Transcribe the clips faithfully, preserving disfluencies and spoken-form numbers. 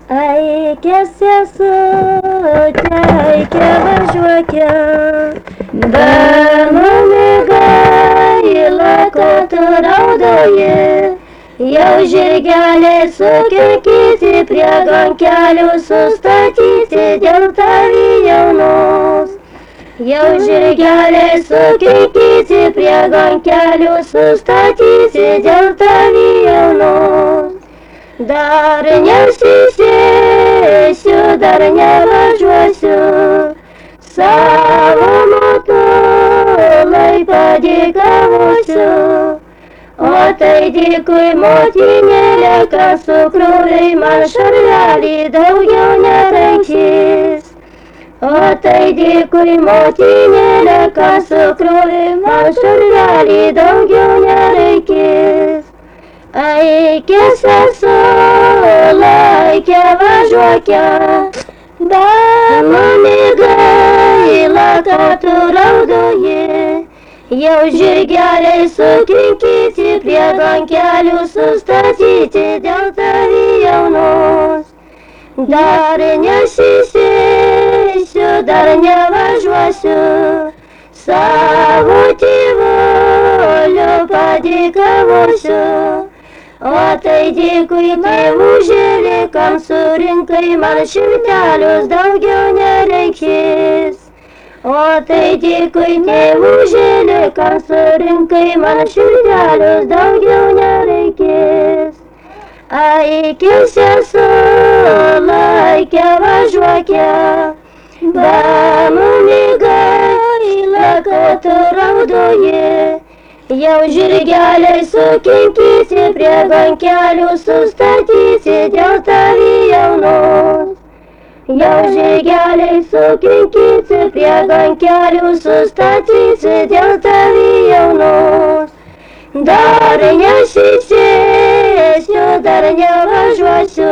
Eikė sesutė, eikė važiuokė, be mumi gaila, kad tu raudoji. Jau žirgeliai sukirkyti, prie gankelių sustatyti, dėl tavi jaunos. Jau žirgeliai sukirkyti, prie gankelių sustatyti, dėl tavi jaunos. Dar nesisėsiu, dar nevažiuosiu, savo motulai padėkavosiu. O tai dėkui motinėlė, kad sukrovei man šarvelį, daugiau nereikės. O tai dėkui motinėlė, kad sukrovei man šarvelį, daugiau nereikės. Eikė sesuole, eikė važiuokė, be mumi gaila, kad tu raudoji. Jau žirgeliai sukinkyti, prie gankelių sustatyti, dėl tavi jaunos. Dar nesisėsiu, dar nevažiuosiu, savo tėvulio padėkavosiu. O tai dėkui tėvužėlė, kam surinkai man šimtelius, daugiau nereikės. O tai dėkui tėvužėlė, kam surinkai man šimtelius, daugiau nereikės. Eikė sesuole, eikė važiuokė, be mumi gaila, kad tu raudoji. Jau žirgeliai sukinkyti, prie gankelių sustatyti, dėl tavi jaunos. Jau žirgeliai sukinkyti, prie gankelių sustatyti, dėl tavi jaunos. Dar nesisėsiu, dar nevažiuosiu,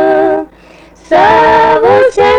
savo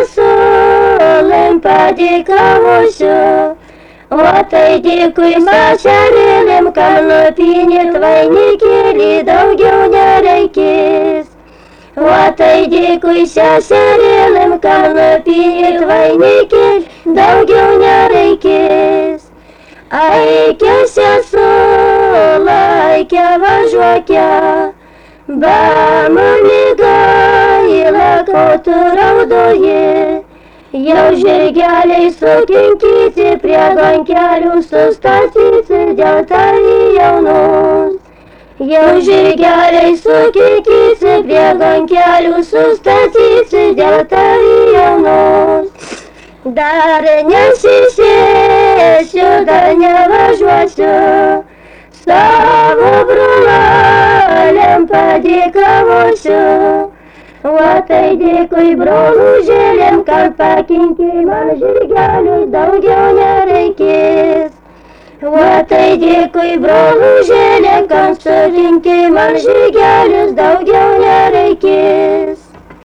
sesuolėm padėkavosiu. O tai dėkui seserėlėm, kad nupynėt vainikėlį, daugiau nereikės. O tai dėkui seserėlėm, kad nupynėt vainikėlį, daugiau nereikės. Eikė sesuole, eikė važiuokė, be mumi gaila, kad tu raudoji. Jau žirgeliai sukinkyti, prie gankelių sustatyti, dėl tavi jaunos. Jau žirgeliai sukinkyti, prie gankelių sustatyti, dėl tavi jaunos. Dar nesisėsiu, dar nevažiuosiu, savo brolelėm padėkavosiu. O tai dėkui brolužėlėm, kad pakinkei man žirgelius, daugiau nereikės. O tai dėkui brolužėlėm, kad surinkei man žirgelius, daugiau nereikės.